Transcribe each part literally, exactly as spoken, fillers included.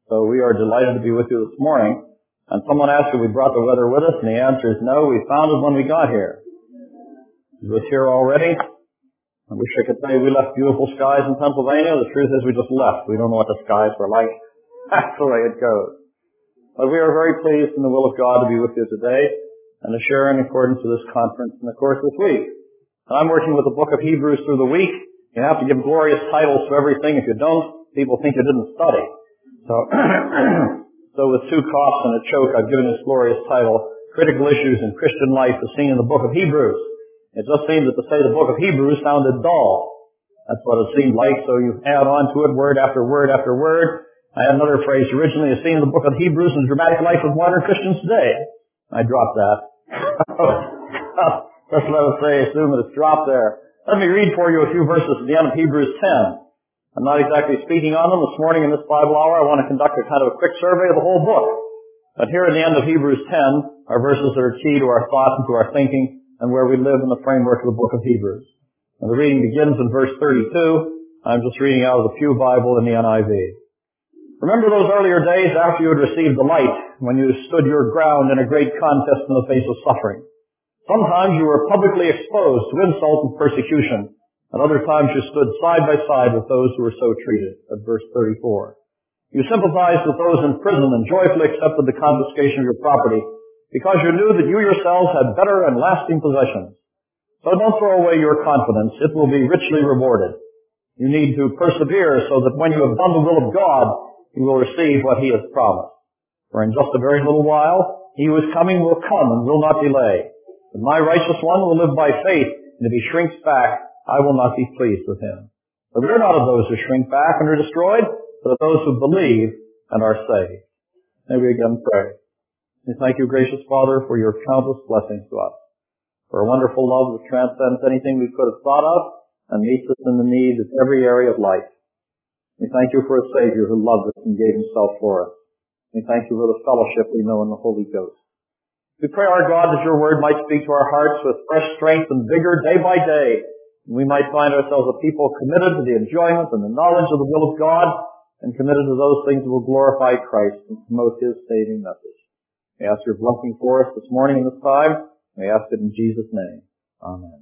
So we are delighted to be with you this morning. And someone asked if we brought the weather with us, and the answer is no. We found it when we got here. It was here already. I wish I could tell you we left beautiful skies in Pennsylvania. The truth is we just left. We don't know what the skies were like. That's the way it goes. But we are very pleased in the will of God to be with you today and to share in accordance with this conference and, of course, this week. And I'm working with the book of Hebrews through the week. You have to give glorious titles to everything. If you don't, people think you didn't study. So, so with two coughs and a choke, I've given this glorious title, Critical Issues in Christian Life as Seen in the Book of Hebrews. It just seemed that to say the book of Hebrews sounded dull. That's what it seemed like, so you add on to it word after word after word. I had another phrase originally as seen in the book of Hebrews in the dramatic life of modern Christians today. I dropped that. Just let us say, assume that it's dropped there. Let me read for you a few verses at the end of Hebrews ten. I'm not exactly speaking on them. This morning in this Bible hour, I want to conduct a kind of a quick survey of the whole book. But here at the end of Hebrews ten are verses that are key to our thought and to our thinking and where we live in the framework of the book of Hebrews. And the reading begins in verse thirty-two. I'm just reading out of the Pew Bible in the N I V. Remember those earlier days after you had received the light, when you stood your ground in a great contest in the face of suffering. Sometimes you were publicly exposed to insult and persecution. At other times you stood side by side with those who were so treated. At verse thirty-four. You sympathized with those in prison and joyfully accepted the confiscation of your property because you knew that you yourselves had better and lasting possessions. So don't throw away your confidence. It will be richly rewarded. You need to persevere so that when you have done the will of God, you will receive what He has promised. For in just a very little while, He who is coming will come and will not delay. But my righteous one will live by faith, and if he shrinks back, I will not be pleased with him. But we are not of those who shrink back and are destroyed, but of those who believe and are saved. May we again pray. We thank you, gracious Father, for your countless blessings to us, for a wonderful love that transcends anything we could have thought of and meets us in the need of every area of life. We thank you for a Savior who loved us and gave himself for us. We thank you for the fellowship we know in the Holy Ghost. We pray, our God, that your word might speak to our hearts with fresh strength and vigor day by day. And we might find ourselves a people committed to the enjoyment and the knowledge of the will of God and committed to those things that will glorify Christ and promote his saving message. We ask your blessing for us this morning and this time. We ask it in Jesus' name. Amen.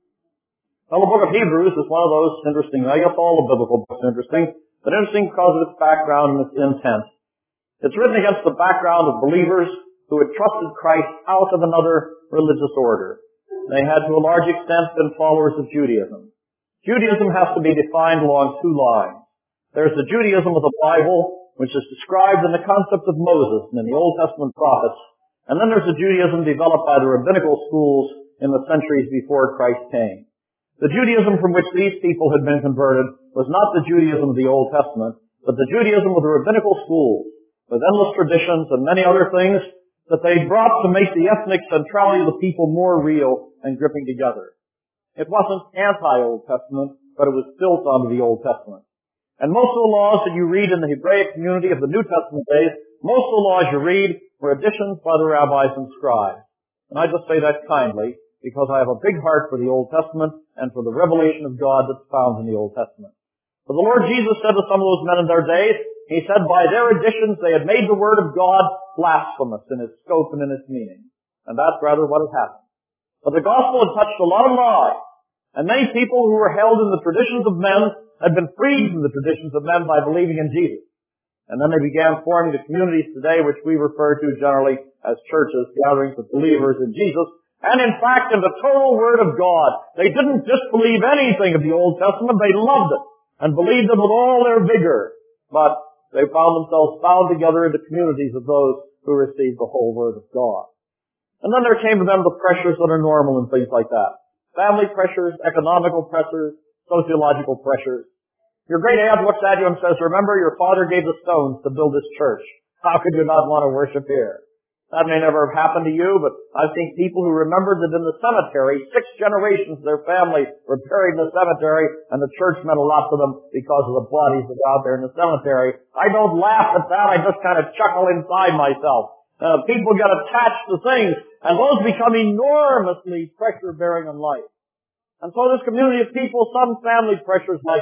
Well, the book of Hebrews is one of those interesting, I guess all the biblical books are interesting, but interesting because of its background and its intent. It's written against the background of believers who had trusted Christ out of another religious order. They had to a large extent been followers of Judaism. Judaism has to be defined along two lines. There's the Judaism of the Bible, which is described in the concept of Moses and in the Old Testament prophets. And then there's the Judaism developed by the rabbinical schools in the centuries before Christ came. The Judaism from which these people had been converted was not the Judaism of the Old Testament, but the Judaism of the rabbinical schools, with endless traditions and many other things that they brought to make the ethnic centrality of the people more real and gripping together. It wasn't anti-Old Testament, but it was built onto the Old Testament. And most of the laws that you read in the Hebraic community of the New Testament days, most of the laws you read were additions by the rabbis and scribes. And I just say that kindly, because I have a big heart for the Old Testament and for the revelation of God that's found in the Old Testament. But the Lord Jesus said to some of those men in their days, he said by their additions they had made the Word of God blasphemous in its scope and in its meaning. And that's rather what had happened. But the gospel had touched a lot of lives. And many people who were held in the traditions of men had been freed from the traditions of men by believing in Jesus. And then they began forming the communities today which we refer to generally as churches, gatherings of believers in Jesus. And in fact, in the total Word of God, they didn't disbelieve anything of the Old Testament. They loved it and believed it with all their vigor. But they found themselves bound together into communities of those who received the whole Word of God. And then there came to them the pressures that are normal and things like that. Family pressures, economical pressures, sociological pressures. Your great aunt looks at you and says, remember, your father gave the stones to build this church. How could you not want to worship here? That may never have happened to you, but I've seen people who remembered that in the cemetery, six generations of their family were buried in the cemetery, and the church meant a lot to them because of the bodies that were out there in the cemetery. I don't laugh at that, I just kind of chuckle inside myself. Uh, people get attached to things, and those become enormously pressure-bearing in life. And so this community of people, some family pressures like that.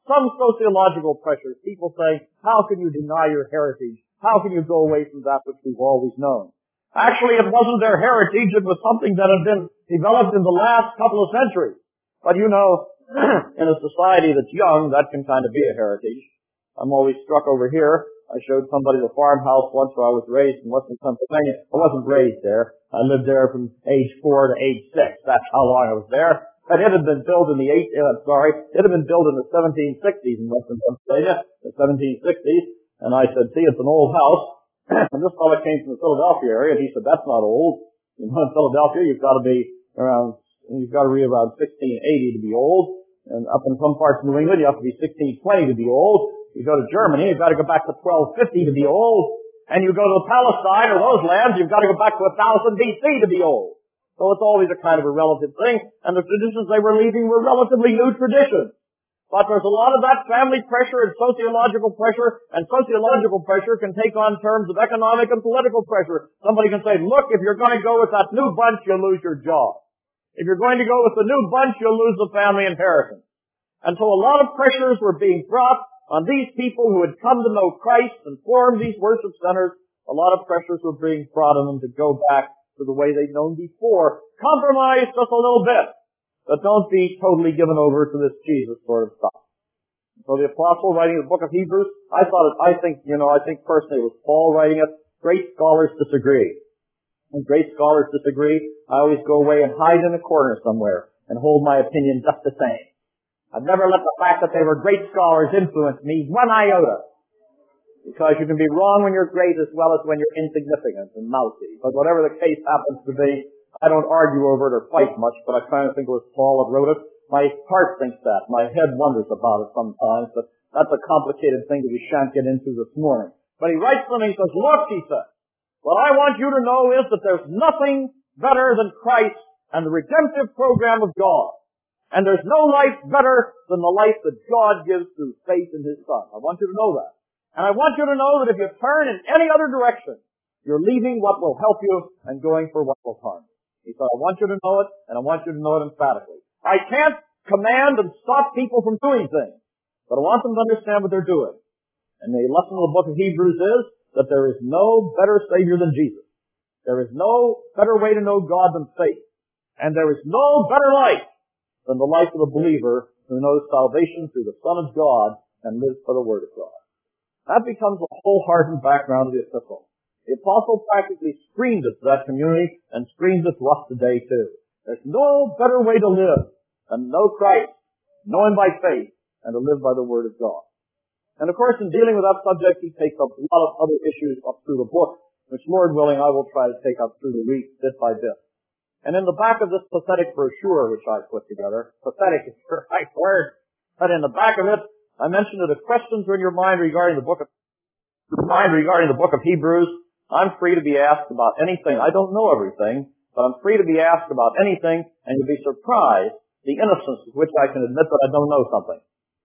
some sociological pressures. People say, how can you deny your heritage? How can you go away from that which we've always known? Actually, it wasn't their heritage. It was something that had been developed in the last couple of centuries. But you know, in a society that's young, that can kind of be a heritage. I'm always struck over here. I showed somebody the farmhouse once where I was raised in Western Pennsylvania. I wasn't raised there. I lived there from age four to age six. That's how long I was there. And it had been built in the eight, uh, sorry, it had been built in the seventeen sixties in Western Pennsylvania, the seventeen sixties. And I said, see, it's an old house. And this fellow came from the Philadelphia area, and he said, that's not old. You know, in Philadelphia, you've got to be around, you've got to be around sixteen eighty to be old. And up in some parts of New England, you have to be sixteen twenty to be old. You go to Germany, you've got to go back to twelve fifty to be old. And you go to Palestine or those lands, you've got to go back to one thousand B C to be old. So it's always a kind of a relative thing. And the traditions they were leaving were relatively new traditions. But there's a lot of that family pressure and sociological pressure, and sociological pressure can take on terms of economic and political pressure. Somebody can say, look, if you're going to go with that new bunch, you'll lose your job. If you're going to go with the new bunch, you'll lose the family inheritance. And so a lot of pressures were being brought on these people who had come to know Christ and formed these worship centers. A lot of pressures were being brought on them to go back to the way they'd known before. Compromise just a little bit, but don't be totally given over to this Jesus sort of stuff. So the apostle writing the book of Hebrews, I thought it, I think, you know, I think personally it was Paul writing it. Great scholars disagree. When great scholars disagree, I always go away and hide in a corner somewhere and hold my opinion just the same. I've never let the fact that they were great scholars influence me one iota. Because you can be wrong when you're great as well as when you're insignificant and mousy. But whatever the case happens to be, I don't argue over it or fight much, but I kind of think it was Paul that wrote it. My heart thinks that. My head wonders about it sometimes, but that's a complicated thing that we shan't get into this morning. But he writes to me, he says, look, he says, what I want you to know is that there's nothing better than Christ and the redemptive program of God. And there's no life better than the life that God gives through faith in His Son. I want you to know that. And I want you to know that if you turn in any other direction, you're leaving what will help you and going for what will harm you. He said, I want you to know it, and I want you to know it emphatically. I can't command and stop people from doing things, but I want them to understand what they're doing. And the lesson of the book of Hebrews is that there is no better Savior than Jesus. There is no better way to know God than faith. And there is no better life than the life of the believer who knows salvation through the Son of God and lives for the Word of God. That becomes the wholehearted background of the epistle. The apostle practically screamed it to that community and screams it to us today too. There's no better way to live than to know Christ, know Him by faith, and to live by the Word of God. And of course, in dealing with that subject, he takes up a lot of other issues up through the book, which Lord willing I will try to take up through the week, bit by bit. And in the back of this pathetic brochure which I put together, pathetic is the right word, but in the back of it, I mentioned that if questions are in your mind regarding the book of, mind regarding the book of Hebrews, I'm free to be asked about anything. I don't know everything, but I'm free to be asked about anything, and you'll be surprised the innocence with which I can admit that I don't know something.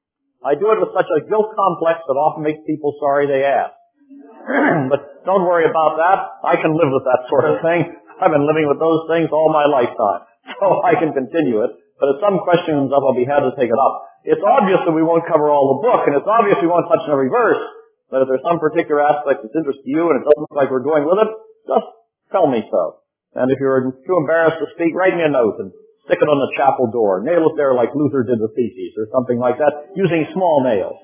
I do it with such a guilt complex that often makes people sorry they ask. But don't worry about that. I can live with that sort of thing. I've been living with those things all my lifetime, so I can continue it. But if some question comes up, I'll be happy to take it up. It's obvious that we won't cover all the book, and it's obvious we won't touch on every verse. But if there's some particular aspect that's interesting to you, and it doesn't look like we're going with it, just tell me so. And if you're too embarrassed to speak, write me a note and stick it on the chapel door. Nail it there like Luther did the theses, or something like that, using small nails.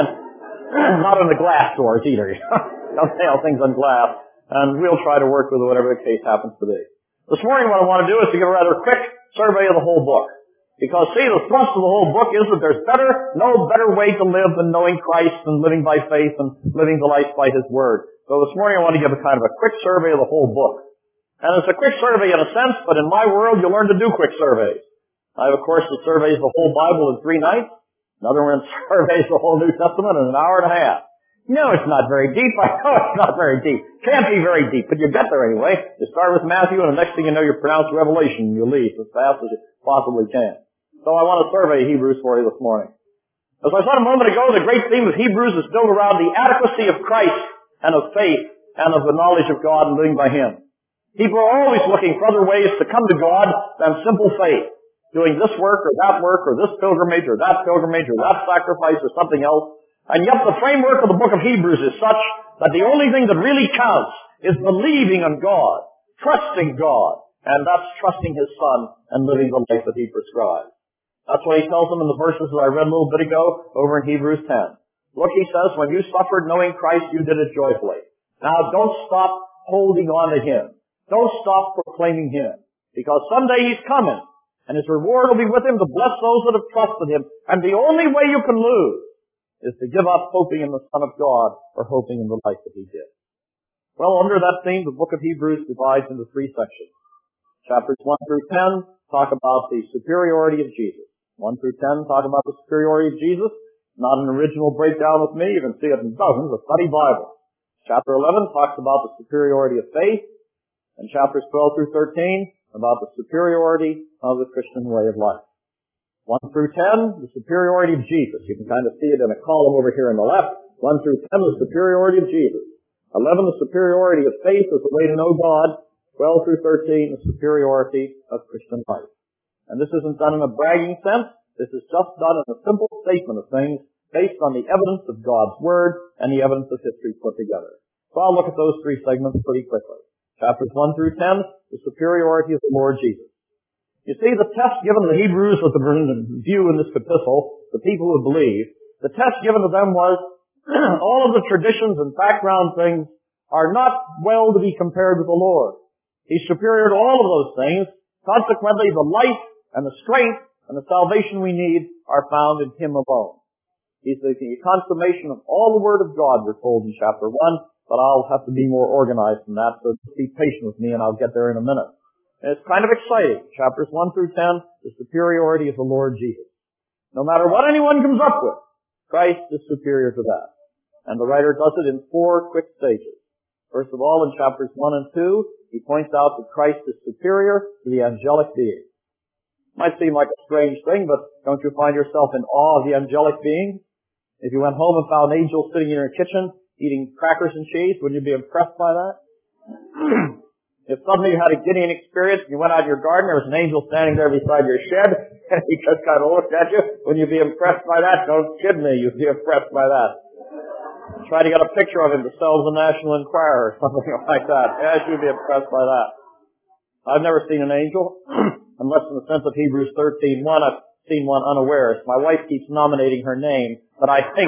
And not on the glass doors either. Don't nail things on glass. And we'll try to work with whatever the case happens to be. This morning what I want to do is to give a rather quick survey of the whole book. Because, see, the thrust of the whole book is that there's better, no better way to live than knowing Christ and living by faith and living the life by His Word. So this morning I want to give a kind of a quick survey of the whole book. And it's a quick survey in a sense, but in my world you learn to do quick surveys. I have a course that surveys the whole Bible in three nights. Another one surveys the whole New Testament in an hour and a half. No, it's not very deep. I know it's not very deep. Can't be very deep, but you get there anyway. You start with Matthew, and the next thing you know, you pronounce Revelation, and you leave as fast as you possibly can. So I want to survey Hebrews for you this morning. As I said a moment ago, the great theme of Hebrews is built around the adequacy of Christ and of faith and of the knowledge of God and living by Him. People are always looking for other ways to come to God than simple faith. doing this work or that work or this pilgrimage or that pilgrimage or that sacrifice or something else. And yet the framework of the book of Hebrews is such that the only thing that really counts is believing in God, trusting God, and that's trusting His Son and living the life that He prescribes. That's what He tells them in the verses that I read a little bit ago over in Hebrews ten. Look, He says, when you suffered knowing Christ, you did it joyfully. Now, don't stop holding on to Him. Don't stop proclaiming Him. Because someday He's coming, and His reward will be with Him to bless those that have trusted Him. And the only way you can lose is to give up hoping in the Son of God or hoping in the life that He did. Well, under that theme, the book of Hebrews divides into three sections. Chapters one through ten talk about the superiority of Jesus. one through ten talk about the superiority of Jesus. Not an original breakdown with me. You can see it in dozens of study Bibles. Chapter eleven talks about the superiority of faith. And chapters twelve through thirteen about the superiority of the Christian way of life. one through ten, the superiority of Jesus. You can kind of see it in a column over here on the left. one through ten, the superiority of Jesus. eleven, the superiority of faith as the way to know God. twelve through thirteen, the superiority of Christian life. And this isn't done in a bragging sense. This is just done in a simple statement of things based on the evidence of God's Word and the evidence of history put together. So I'll look at those three segments pretty quickly. Chapters one through ten, the superiority of the Lord Jesus. You see, the test given to the Hebrews with the view in this epistle, the people who believe, the test given to them was all of the traditions and background things are not well to be compared with the Lord. He's superior to all of those things. Consequently, the life and the strength and the salvation we need are found in Him alone. He's the consummation of all the Word of God, we're told in chapter one, but I'll have to be more organized than that, so just be patient with me and I'll get there in a minute. And it's kind of exciting. Chapters one through ten, the superiority of the Lord Jesus. No matter what anyone comes up with, Christ is superior to that. And the writer does it in four quick stages. First of all, in chapters one and two, he points out that Christ is superior to the angelic beings. Might seem like a strange thing, but don't you find yourself in awe of the angelic beings? If you went home and found angels sitting in your kitchen eating crackers and cheese, wouldn't you be impressed by that? If suddenly you had a Gideon experience and you went out in your garden, there was an angel standing there beside your shed, and he just kind of looked at you, wouldn't you be impressed by that? Don't kid me, you'd be impressed by that. Try to get a picture of him to sell to the National Enquirer or something like that. Yes, you'd be impressed by that. I've never seen an angel, unless in the sense of Hebrews thirteen one, I've seen one unawares. My wife keeps nominating her name, but I think,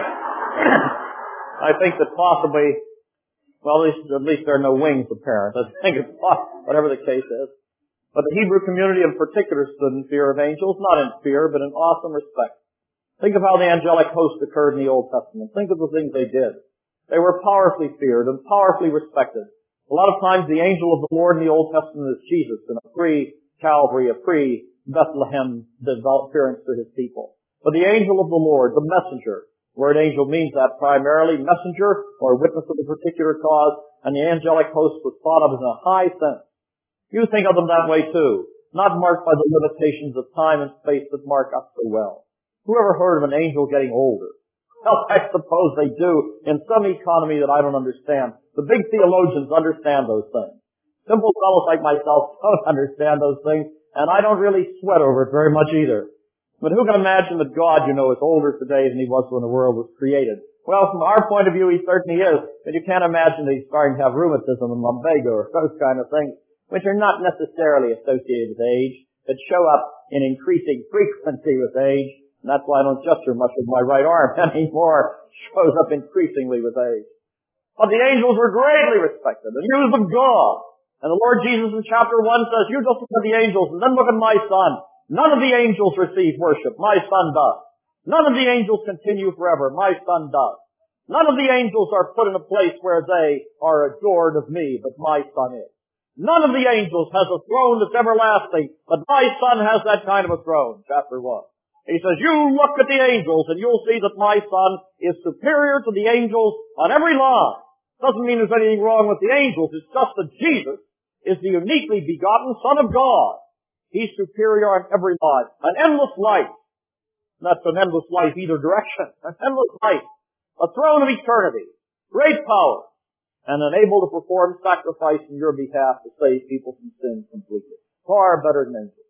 I think that possibly, well, at least, at least there are no wings apparent. I think it's possible, whatever the case is. But the Hebrew community in particular stood in fear of angels, not in fear, but in awesome respect. Think of how the angelic host occurred in the Old Testament. Think of the things they did. They were powerfully feared and powerfully respected. A lot of times the angel of the Lord in the Old Testament is Jesus in a pre-Calvary, a pre-Bethlehem appearance to His people. But the angel of the Lord, the messenger, the word angel means that primarily messenger or witness of a particular cause, and the angelic host was thought of in a high sense. You think of them that way too, not marked by the limitations of time and space that mark us so well. Who ever heard of an angel getting older? Well, I suppose they do in some economy that I don't understand. The big theologians understand those things. Simple fellows like myself don't understand those things, and I don't really sweat over it very much either. But who can imagine that God, you know, is older today than He was when the world was created? Well, from our point of view, He certainly is, but you can't imagine that He's starting to have rheumatism and lumbago or those kind of things, which are not necessarily associated with age, but show up in increasing frequency with age. And that's why I don't gesture much with my right arm anymore. It shows up increasingly with age. But the angels were greatly respected and used of God. And the Lord Jesus in chapter one says, you just look at the angels and then look at my Son. None of the angels receive worship. My Son does. None of the angels continue forever. My Son does. None of the angels are put in a place where they are adored of me, but my Son is. None of the angels has a throne that's everlasting, but my Son has that kind of a throne. Chapter one. He says, you look at the angels and you'll see that my Son is superior to the angels on every line. Doesn't mean there's anything wrong with the angels. It's just that Jesus is the uniquely begotten Son of God. He's superior on every line. An endless life. That's an endless life either direction. An endless life. A throne of eternity. Great power. And unable to perform sacrifice in your behalf to save people from sin completely. Far better than angels.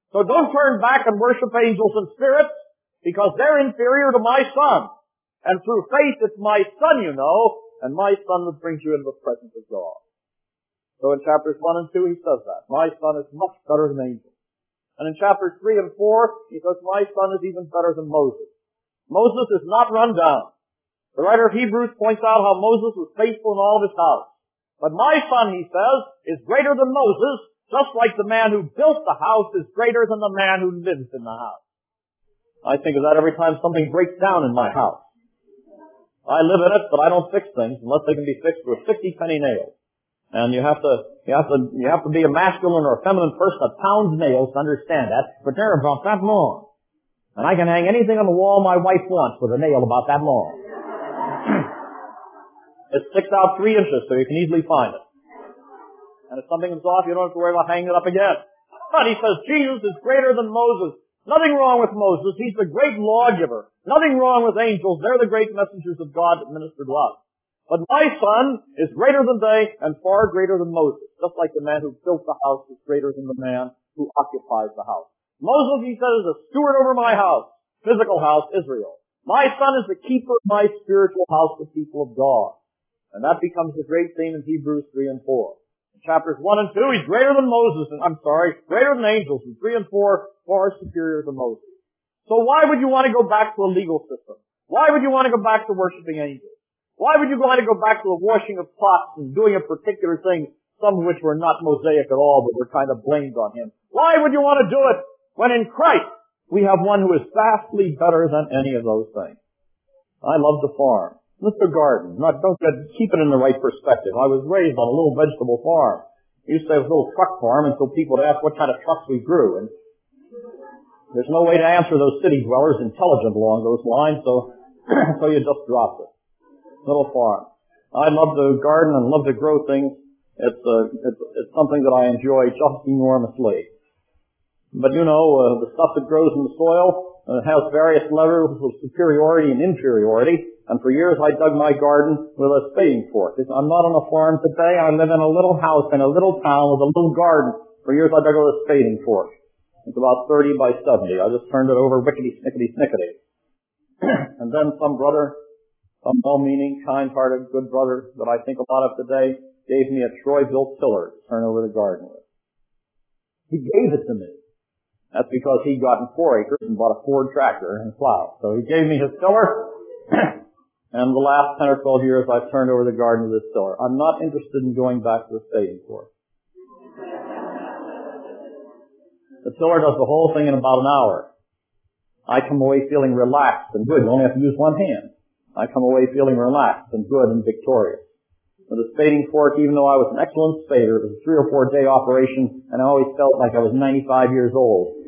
So don't turn back and worship angels and spirits, because they're inferior to my Son. And through faith, it's my Son you know, and my Son that brings you into the presence of God. So in chapters one and two, he says that. My Son is much better than angels. And in chapters three and four, he says, my Son is even better than Moses. Moses is not run down. The writer of Hebrews points out how Moses was faithful in all of his house. But my Son, he says, is greater than Moses, just like the man who built the house is greater than the man who lives in the house. I think of that every time something breaks down in my house. I live in it, but I don't fix things unless they can be fixed with fifty penny nails. And you have to, you have to, you have to be a masculine or a feminine person that pounds nails to understand that. But they're about that long. And I can hang anything on the wall my wife wants with a nail about that long. It sticks out three inches so you can easily find it. And if something comes off, you don't have to worry about hanging it up again. But he says Jesus is greater than Moses. Nothing wrong with Moses. He's the great lawgiver. Nothing wrong with angels. They're the great messengers of God that minister to us. But my Son is greater than they and far greater than Moses. Just like the man who built the house is greater than the man who occupies the house. Moses, he says, is a steward over my house, physical house, Israel. My Son is the keeper of my spiritual house, the people of God. And that becomes the great theme in Hebrews three and four. In chapters one and two, he's greater than Moses, and I'm sorry, greater than angels. In three and four, far superior to Moses. So why would you want to go back to a legal system? Why would you want to go back to worshiping angels? Why would you want to go back to the washing of pots and doing a particular thing, some of which were not Mosaic at all, but were kind of blamed on him? Why would you want to do it when in Christ we have one who is vastly better than any of those things? I love to farm. Mister Garden, not, don't get, keep it in the right perspective. I was raised on a little vegetable farm. We used to have a little truck farm until people would ask what kind of trucks we grew. And there's no way to answer those city dwellers intelligent along those lines, so, so you just drop it. Little farm. I love to garden and love to grow things. It's, uh, it's, it's something that I enjoy just enormously. But you know, uh, the stuff that grows in the soil uh, has various levels of superiority and inferiority. And for years I dug my garden with a spading fork. I'm not on a farm today. I live in a little house in a little town with a little garden. For years I dug it with a spading fork. It's about thirty by seventy. I just turned it over wickety snickety snickety. And then some brother, some well-meaning, kind-hearted, good brother that I think a lot of today, gave me a Troy-built tiller to turn over the garden with. He gave it to me. That's because he'd gotten four acres and bought a Ford tractor and plow. So he gave me his tiller, and the last ten or twelve years I've turned over the garden with this tiller. I'm not interested in going back to the spading fork. The tiller does the whole thing in about an hour. I come away feeling relaxed and good. You only have to use one hand. I come away feeling relaxed and good and victorious. With a spading fork, even though I was an excellent spader, it was a three or four day operation, and I always felt like I was ninety-five years old.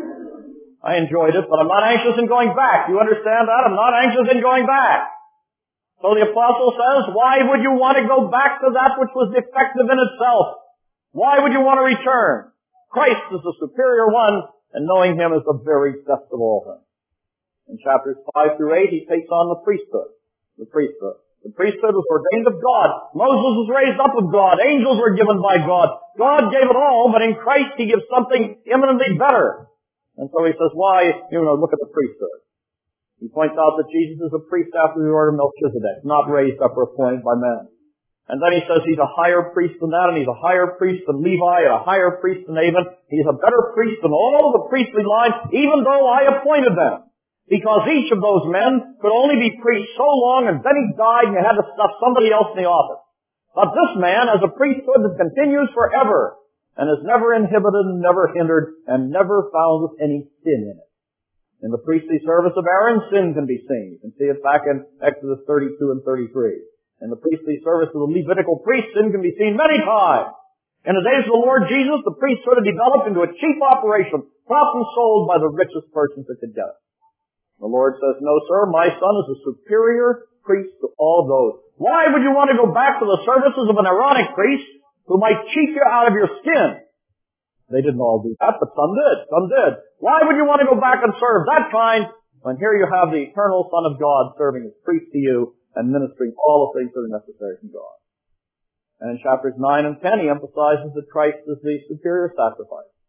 I enjoyed it, but I'm not anxious in going back. You understand that? I'm not anxious in going back. So the apostle says, why would you want to go back to that which was defective in itself? Why would you want to return? Christ is the superior one, and knowing him is the very best of all things. In chapters five through eight, he takes on the priesthood. The priesthood. The priesthood was ordained of God. Moses was raised up of God. Angels were given by God. God gave it all, but in Christ he gives something eminently better. And so he says, why, you know, look at the priesthood. He points out that Jesus is a priest after the order of Melchizedek, not raised up or appointed by men. And then he says he's a higher priest than that, and he's a higher priest than Levi, and a higher priest than Aaron. He's a better priest than all the priestly lines, even though I appointed them. Because each of those men could only be priests so long, and then he died, and you had to stuff somebody else in the office. But this man has a priesthood that continues forever, and is never inhibited and never hindered, and never found with any sin in it. In the priestly service of Aaron, sin can be seen. You can see it back in Exodus thirty-two and thirty-three. In the priestly service of the Levitical priest, sin can be seen many times. In the days of the Lord Jesus, the priesthood had developed into a cheap operation, bought and sold by the richest persons that could get it. The Lord says, no, sir, my son is a superior priest to all those. Why would you want to go back to the services of an Aaronic priest who might cheat you out of your skin? They didn't all do that, but some did. Some did. Why would you want to go back and serve that kind when here you have the eternal Son of God serving as priest to you and ministering all the things that are necessary from God? And in chapters nine and ten, he emphasizes that Christ is the superior sacrifice.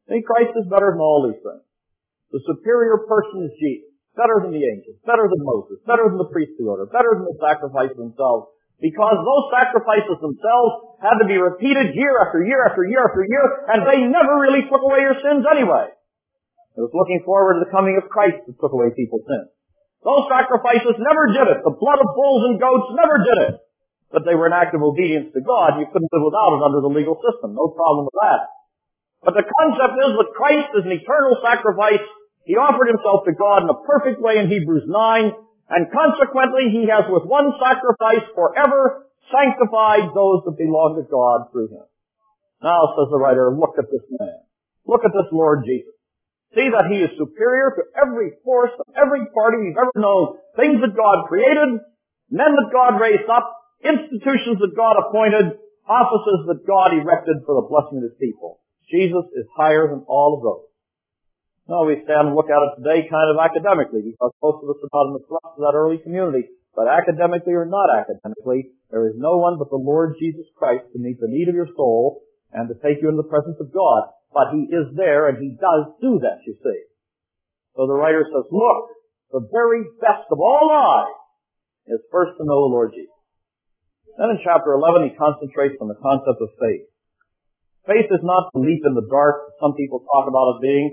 See, Christ is better than all these things. The superior person is Jesus. Better than the angels, better than Moses, better than the priestly order, better than the sacrifices themselves. Because those sacrifices themselves had to be repeated year after year after year after year, and they never really took away your sins anyway. It was looking forward to the coming of Christ that took away people's sins. Those sacrifices never did it. The blood of bulls and goats never did it. But they were an act of obedience to God. You couldn't live without it under the legal system. No problem with that. But the concept is that Christ is an eternal sacrifice. He offered himself to God in a perfect way in Hebrews nine, and consequently he has with one sacrifice forever sanctified those that belong to God through him. Now, says the writer, look at this man. Look at this Lord Jesus. See that he is superior to every force of every party we've ever known. Things that God created, men that God raised up, institutions that God appointed, offices that God erected for the blessing of his people. Jesus is higher than all of those. Now, we stand and look at it today kind of academically, because most of us are not in the thrust of that early community. But academically or not academically, there is no one but the Lord Jesus Christ to meet the need of your soul and to take you into the presence of God. But he is there, and he does do that, you see. So the writer says, look, the very best of all lives is first to know the Lord Jesus. Then in chapter eleven, he concentrates on the concept of faith. Faith is not the leap in the dark some people talk about it being.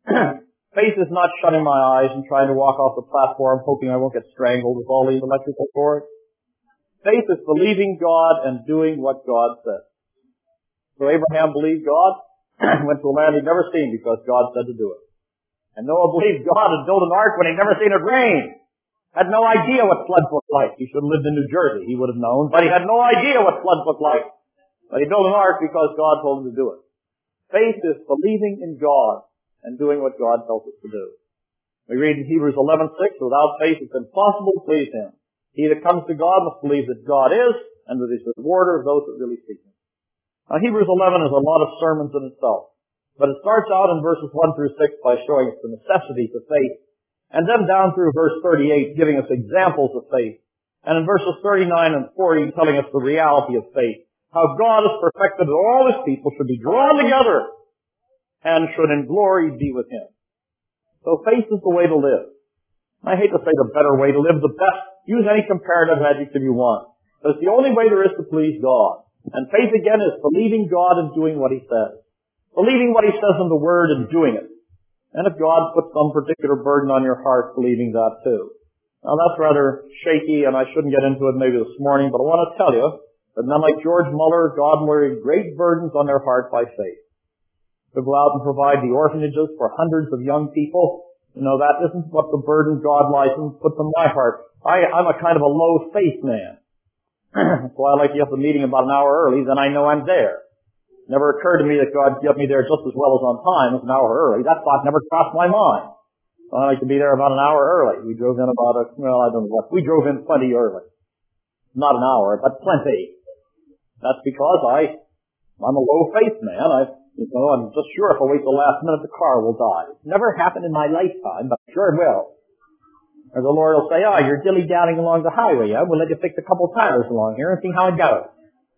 Faith is not shutting my eyes and trying to walk off the platform hoping I won't get strangled with all these electrical cords. Faith is believing God and doing what God says. So Abraham believed God, went to a land he'd never seen because God said to do it. And Noah believed God and built an ark when he'd never seen it rain. Had no idea what floods looked like. He should have lived in New Jersey. He would have known, but he had no idea what floods looked like. But he built an ark because God told him to do it. Faith is believing in God and doing what God tells us to do. We read in Hebrews eleven six, without faith it's impossible to please him. He that comes to God must believe that God is, and that he's the rewarder of those that really seek him. Now Hebrews eleven is a lot of sermons in itself, but it starts out in verses one through six by showing us the necessities of faith, and then down through verse thirty-eight giving us examples of faith, and in verses thirty-nine and forty telling us the reality of faith, how God has perfected that all his people should be drawn together and should in glory be with him. So faith is the way to live. I hate to say the better way to live, the best. Use any comparative adjective you want. But it's the only way there is to please God. And faith again is believing God and doing what he says. Believing what he says in the Word and doing it. And if God puts some particular burden on your heart, believing that too. Now that's rather shaky and I shouldn't get into it maybe this morning, but I want to tell you that men like George Muller, God laid great burdens on their heart by faith. To go out and provide the orphanages for hundreds of young people. You know, that isn't what the burden God license puts on my heart. I, I'm a kind of a low faith man. That's why I like to get the meeting about an hour early, then I know I'm there. It never occurred to me that God get me there just as well as on time as an hour early. That thought never crossed my mind. So I like to be there about an hour early. We drove in about a, well, I don't know what, we drove in plenty early. Not an hour, but plenty. That's because I, I'm a low faith man. I You know, I'm just sure if I wait till the last minute, the car will die. It's never happened in my lifetime, but I'm sure it will. Or the Lord will say, oh, you're dilly-dallying along the highway. Yeah? We'll let you fix a couple tires along here and see how it goes.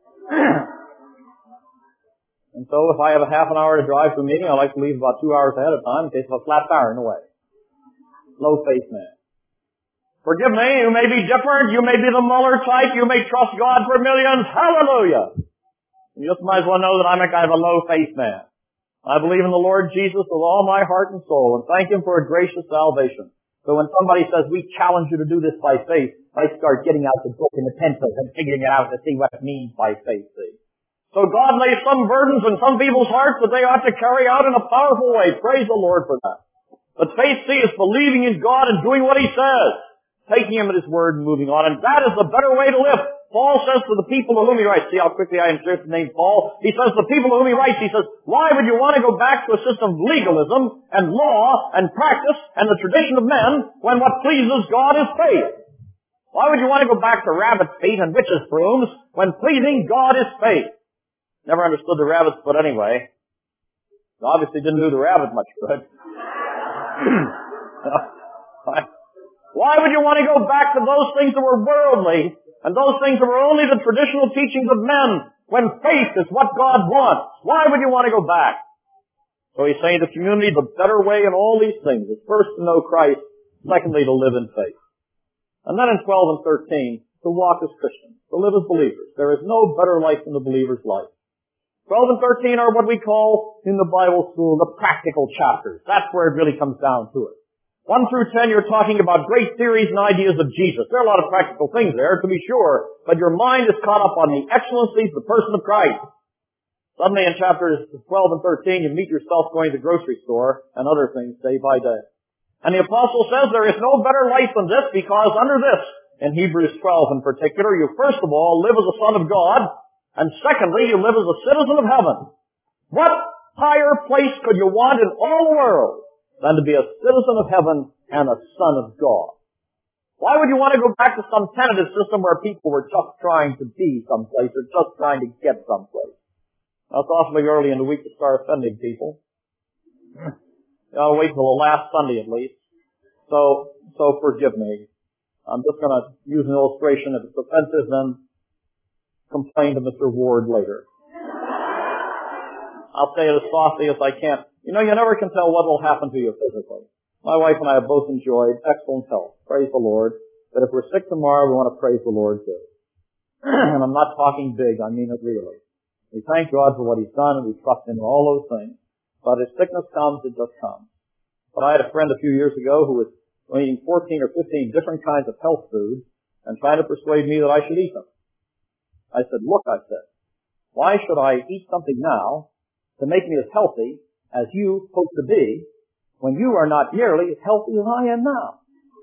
And so if I have a half an hour to drive to a meeting, I like to leave about two hours ahead of time in case of a flat tire in the way. Low faith man. Forgive me, you may be different. You may be the Muller type. You may trust God for millions. Hallelujah. You just might as well know that I'm a kind of a low faith man. I believe in the Lord Jesus with all my heart and soul and thank him for a gracious salvation. So when somebody says, we challenge you to do this by faith, I start getting out the book and the pencil and figuring it out to see what it means by faith. See? So God lays some burdens in some people's hearts that they ought to carry out in a powerful way. Praise the Lord for that. But faith, see, is believing in God and doing what he says. Taking him at his word and moving on. And that is the better way to live. Paul says to the people to whom he writes, see how quickly I insert the name Paul? He says to the people to whom he writes, he says, why would you want to go back to a system of legalism and law and practice and the tradition of men when what pleases God is faith? Why would you want to go back to rabbit feet and witches' brooms when pleasing God is faith? Never understood the rabbit's foot anyway. It obviously didn't do the rabbit much good. Why would you want to go back to those things that were worldly and those things that were only the traditional teachings of men when faith is what God wants? Why would you want to go back? So he's saying to the community, the better way in all these things is first to know Christ, secondly to live in faith. And then in twelve and thirteen, to walk as Christians, to live as believers. There is no better life than the believer's life. twelve and thirteen are what we call in the Bible school the practical chapters. That's where it really comes down to it. one through ten, you're talking about great theories and ideas of Jesus. There are a lot of practical things there, to be sure, but your mind is caught up on the excellencies of the person of Christ. Suddenly in chapters twelve and thirteen, you meet yourself going to the grocery store and other things day by day. And the apostle says there is no better life than this, because under this, in Hebrews twelve in particular, you first of all live as a son of God, and secondly, you live as a citizen of heaven. What higher place could you want in all the world than to be a citizen of heaven and a son of God? Why would you want to go back to some tentative system where people were just trying to be someplace or just trying to get someplace? Now, it's awfully early in the week to start offending people. You ought to wait till the last Sunday at least. So, so forgive me. I'm just going to use an illustration. If it's offensive, then complain to Mister Ward later. I'll say it as softly as I can. You know, you never can tell what will happen to you physically. My wife and I have both enjoyed excellent health. Praise the Lord. But if we're sick tomorrow, we want to praise the Lord too. And I'm not talking big. I mean it really. We thank God for what He's done, and we trust Him in all those things. But if sickness comes, it just comes. But I had a friend a few years ago who was eating fourteen or fifteen different kinds of health foods and trying to persuade me that I should eat them. I said, look, I said, why should I eat something now to make me as healthy as you hope to be when you are not nearly as healthy as I am now?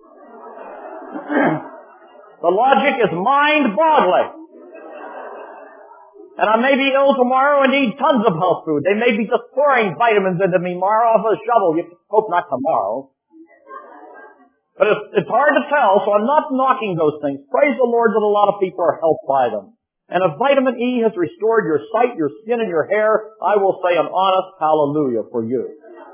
The logic is mind-boggling. And I may be ill tomorrow and need tons of health food. They may be just pouring vitamins into me tomorrow off a shovel. You hope not tomorrow. But it's, it's hard to tell, so I'm not knocking those things. Praise the Lord that a lot of people are helped by them. And if vitamin E has restored your sight, your skin, and your hair, I will say an honest hallelujah for you.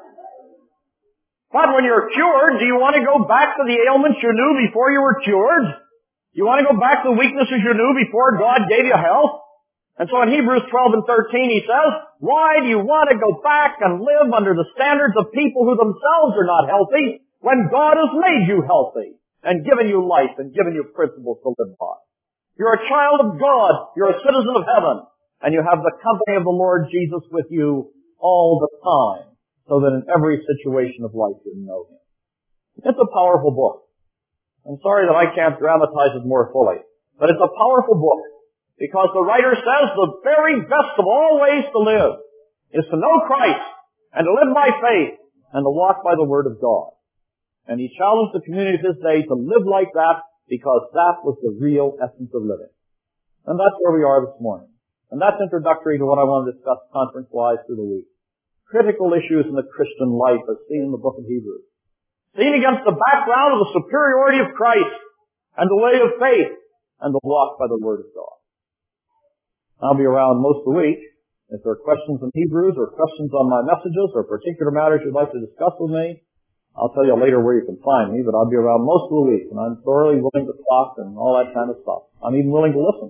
But when you're cured, do you want to go back to the ailments you knew before you were cured? Do you want to go back to the weaknesses you knew before God gave you health? And so in Hebrews twelve and thirteen he says, why do you want to go back and live under the standards of people who themselves are not healthy when God has made you healthy and given you life and given you principles to live by? You're a child of God. You're a citizen of heaven. And you have the company of the Lord Jesus with you all the time, so that in every situation of life you know Him. It's a powerful book. I'm sorry that I can't dramatize it more fully, but it's a powerful book because the writer says the very best of all ways to live is to know Christ and to live by faith and to walk by the Word of God. And he challenged the community of his day to live like that because that was the real essence of living. And that's where we are this morning. And that's introductory to what I want to discuss conference-wise through the week. Critical issues in the Christian life as seen in the book of Hebrews. Seen against the background of the superiority of Christ and the way of faith and the walk by the Word of God. I'll be around most of the week. If there are questions in Hebrews or questions on my messages or particular matters you'd like to discuss with me, I'll tell you later where you can find me, but I'll be around most of the week, and I'm thoroughly willing to talk and all that kind of stuff. I'm even willing to listen.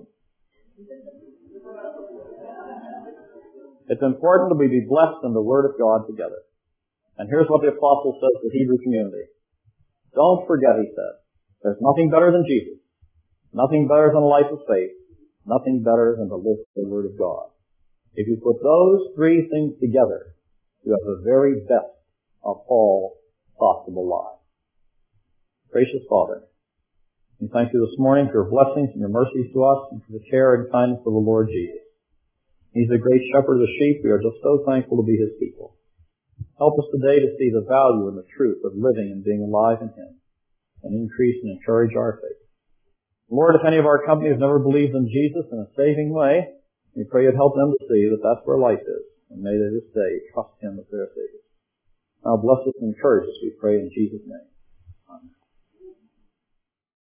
It's important that we be blessed in the Word of God together. And here's what the Apostle says to the Hebrew community. Don't forget, he said, there's nothing better than Jesus. Nothing better than a life of faith. Nothing better than to live the Word of God. If you put those three things together, you have the very best of all possible lives. Gracious Father, we thank you this morning for your blessings and your mercies to us and for the care and kindness of the Lord Jesus. He's the great shepherd of the sheep. We are just so thankful to be his people. Help us today to see the value and the truth of living and being alive in him and increase and encourage our faith. Lord, if any of our company has never believed in Jesus in a saving way, we pray you'd help them to see that that's where life is, and may they this day trust him as their Savior. Now bless us and encourage us, we pray in Jesus' name.